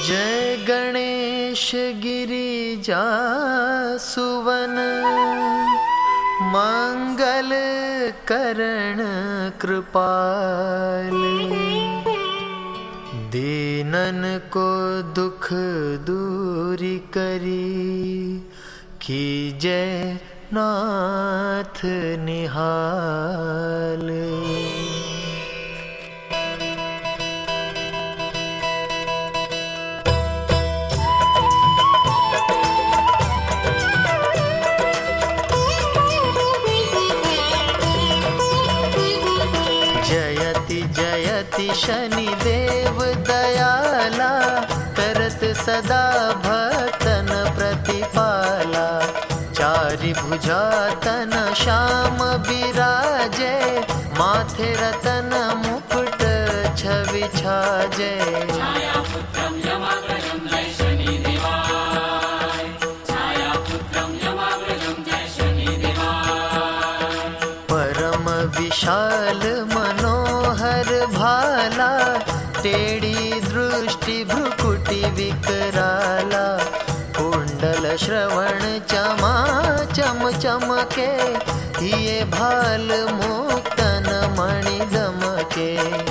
जय गणेश गिरिजा सुवन, मंगल करण कृपाल। दीनन को दुख दूरी करी, कीजय नाथ निहाल। जयति जयति शनिदेव दयाला, करत सदा भक्तन प्रतिपाला। चारि भुजा तन श्याम बिराजे, माथे रतन मुकुट छवि छाजे। परम विशाल मनोहर भाला, टेढ़ी दृष्टि भ्रुकुटि विकराला। कुंडल श्रवण चमा चम चमके, हिये भाल मुक्तन मणि दमके।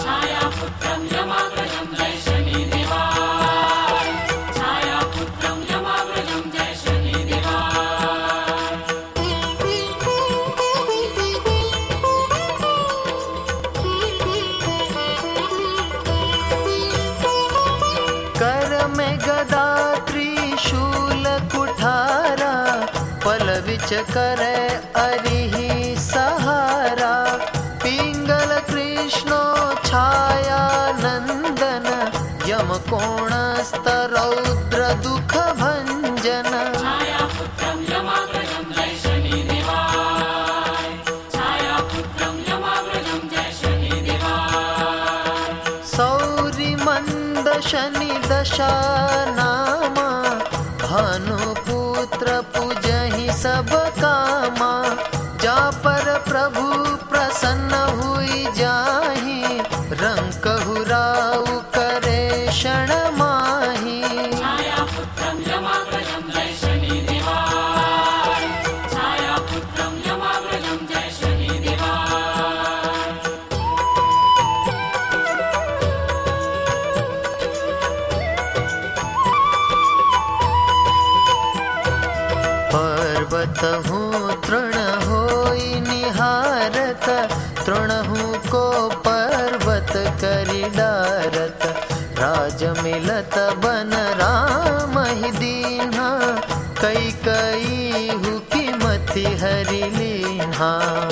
कर में गदा त्रिशूल कुठारा, पल विच करे अरिहि सहारा। पिंगल कृष्णो छाया नंदन, यम कोणस्थ रौद्र दुख भंजन। सौरि मंद शनि दशा नामा, भानुपुत्र पूजहि सब कामा। जा पर प्रभु प्रसन्न हुई जाहि, रंकहु राउ करे क्षण माहि। पर्वत हूँ तृण होई निहारत, तृणहु को पर्वत करि डारत। राज मिलत बन राम ही दीन्हा, कई कई हु कीमति हरि लीन्हा।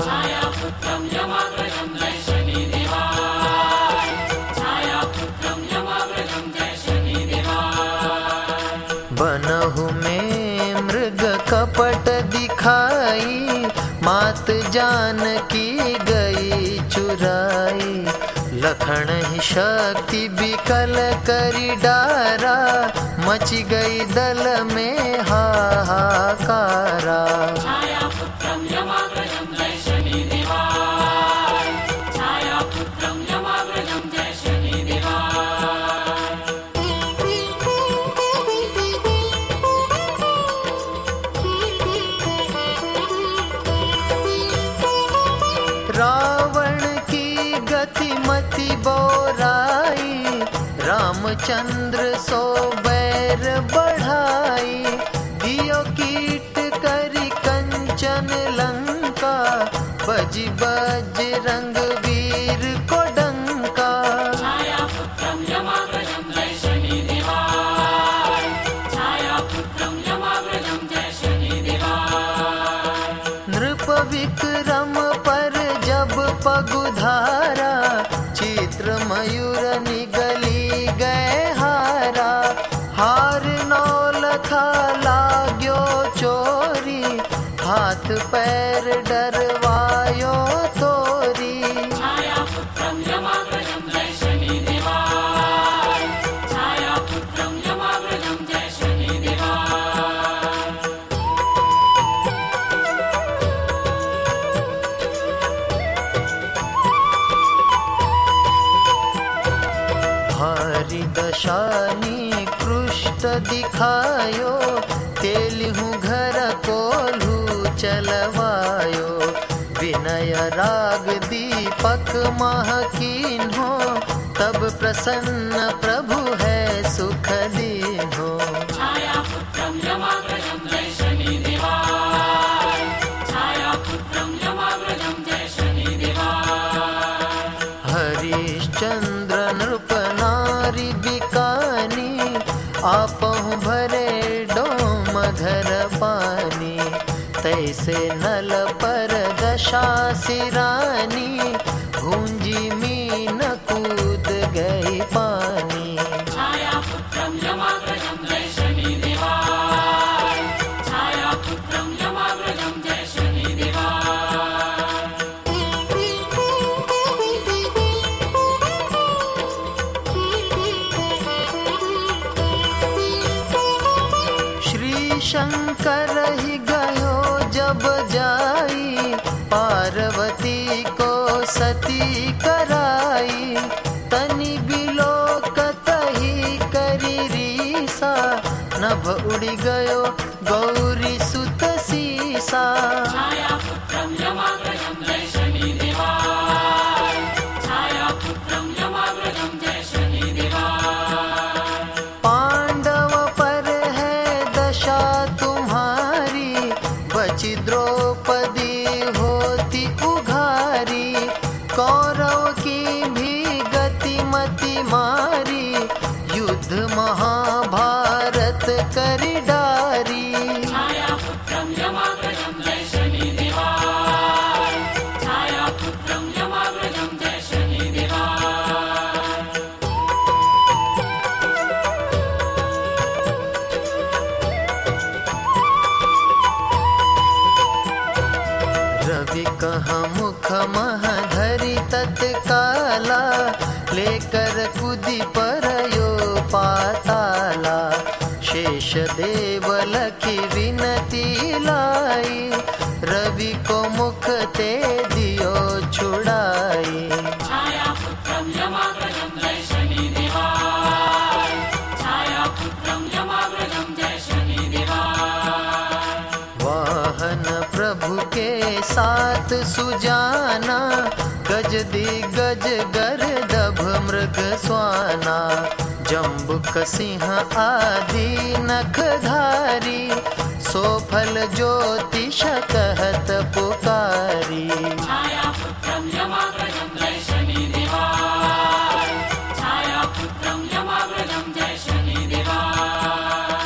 बनहु में मृग कपट दिखाई, मात जानकी गई चुराई। लखन ही शक्ति बिकल करि डारा, मची गई दल में हाहाकारा। रावण की गतिमति बोराई, रामचंद्र सो बैर बढ़ाई। दियो कीट करि कंचन लंका, बजि बजरंग वीर को डंका। नृप विक्रम पर जब पगुधारा, चित्र मयूर निगली गए हारा। हार नौलखा लाग्यो चोरी, हाथ पैर डरवायो तोरी। भारी दशानी क्रूर दुष्ट दिखायो, तेलिहु घर कोल्हू चलवायो। विनय राग दीपक माह कीन्हो, तब प्रसन्न प्रभु है सुख दीन्हो। छायापुत्रं यमाग्रजं जय शनिदेवाय, छायापुत्रं यमाग्रजं जय शनिदेवाय। हरिश्चंद्र नृप नारी बिकानी, आपहु भरे डोम घर पानी। तैसे नल पर दशा सिरानी, भूंजी मीन कूद गई पानी। छायापुत्रं यमाग्रजं जय शनिदेवाय, छायापुत्रं यमाग्रजं जय शनिदेवाय। श्री शंकर ही गयो जब जाई, पार्वती को सती कराई। तनि बिलोकत ही करी रीसा, नभ उड़ी गयो गौरी सुत सीसा। छायापुत्रं यमाग्रजं जय शनिदेवाय, छायापुत्रं यमाग्रजं जय शनिदेवाय। पांडव पर है दशा तुम्हारी, बची द्रौपदी होती उघारी। कौरव की भी गति मति मारी, युद्ध महाभारत करी डारी। छायापुत्रं यमाग्रजं जय शनिदेवाय, छायापुत्रं यमाग्रजं जय शनिदेवाय। रवि कहा मुख मह धरि तत्काला, लेकर कुदी परयो पाताला। शेष देव लखी विनती लाई, रवि को मुख ते दियो छुड़ाई। छायापुत्रं यमाग्रजं जय शनिदेवाय, छायापुत्रं यमाग्रजं जय शनिदेवाय। वाहन प्रभु के साथ सुजाना, गज दिग्गज गर्दभ मृग स्वाना। जम्बुक सिंह आदि नखधारी, सोफल ज्योतिष कहत पुकारी। छायापुत्रं यमाग्रजं जय शनिदेवाय, छायापुत्रं यमाग्रजं जय शनिदेवाय।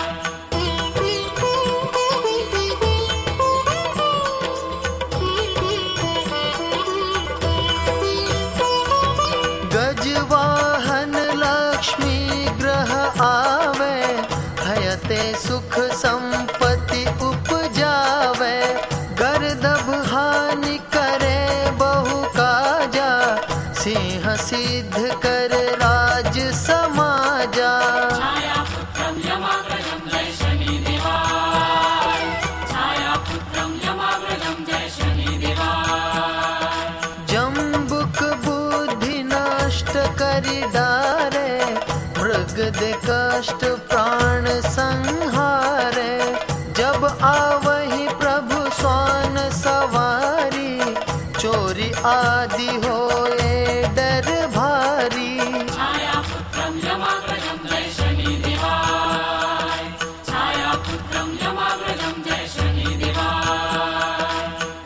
गजवाहन लक्ष्मी ग्रह आवे, हयते सुख संपत्ति उपजावे। गर्दभ हानि करे बहु काजा, सिंह सिद्ध कर राज समाजा। छायापुत्रं यमाग्रजं जय शनिदेवाय, छायापुत्रं यमाग्रजं जय शनिदेवाय। जम्बुक बुद्धि नष्ट करि डारे, मृग दे कष्ट प्राण संहारे। जब आवहि प्रभु स्वान सवारी, चोरी आदि होए डर भारी। छायापुत्रं यमाग्रजं जय शनिदेवाय, छायापुत्रं यमाग्रजं जय शनिदेवाय।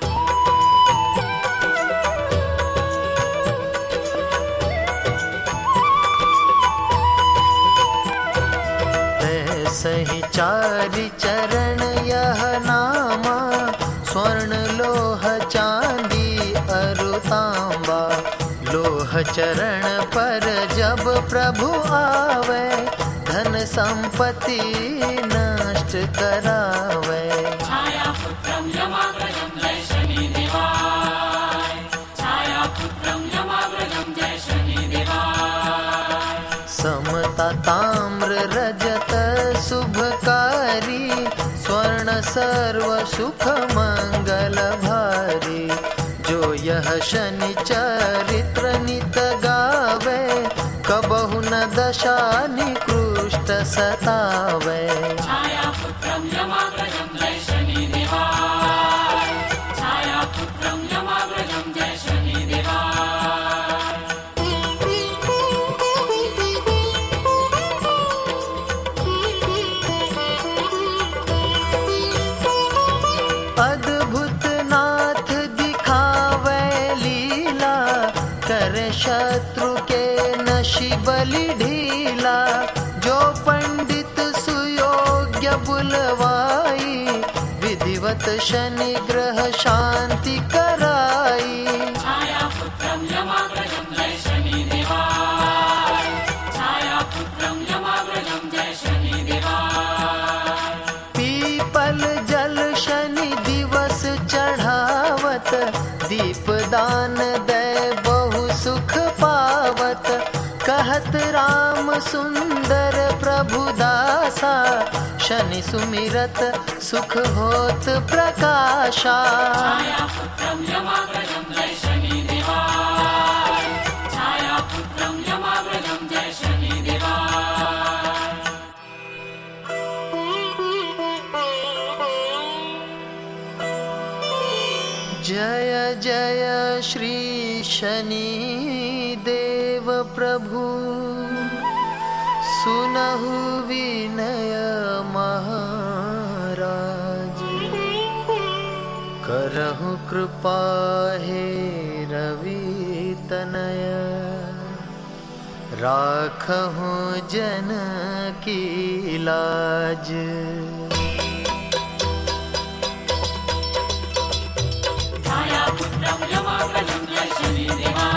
सही चारि चरण यह नामा, स्वर्ण लोह चांदी अरु तांबा। लोह चरण पर जब प्रभु आवे, धन संपत्ति नष्ट करावे। छायापुत्रं यमाग्रजं जय शनिदेवाय, छायापुत्रं यमाग्रजं जय शनिदेवाय। समता ताम्र रजत शुभकारी, स्वर्ण सर्व सुख मंगल भारी। जो यह शनि चरित्र नित गावे, कबहु न दशा निकृष्ट सतावे। करे शत्रु के नशी बलि ढीला, जो पंडित सुयोग्य बुलवाई, विधिवत शनि ग्रह शांति कराई। छायापुत्रं यमाग्रजं जय शनिदेवाय, छायापुत्रं यमाग्रजं जय शनिदेवाय। पीपल जल शनि दिवस चढ़ावत, दीपदान दे बहु सुख पावत। कहत राम सुंदर प्रभु दासा, शनि सुमिरत सुख होत प्रकाशा। छायापुत्रं यमाग्रजं जय शनिदेवाय, छायापुत्रं यमाग्रजं जय शनिदेवाय। जय जय श्री शनि देव प्रभु, सुनहु विनय महाराज। करहु कृपा हे रवि तनय, राखहु जन की लाज। छायापुत्रं यमाग्रजं जय शनिदेवाय,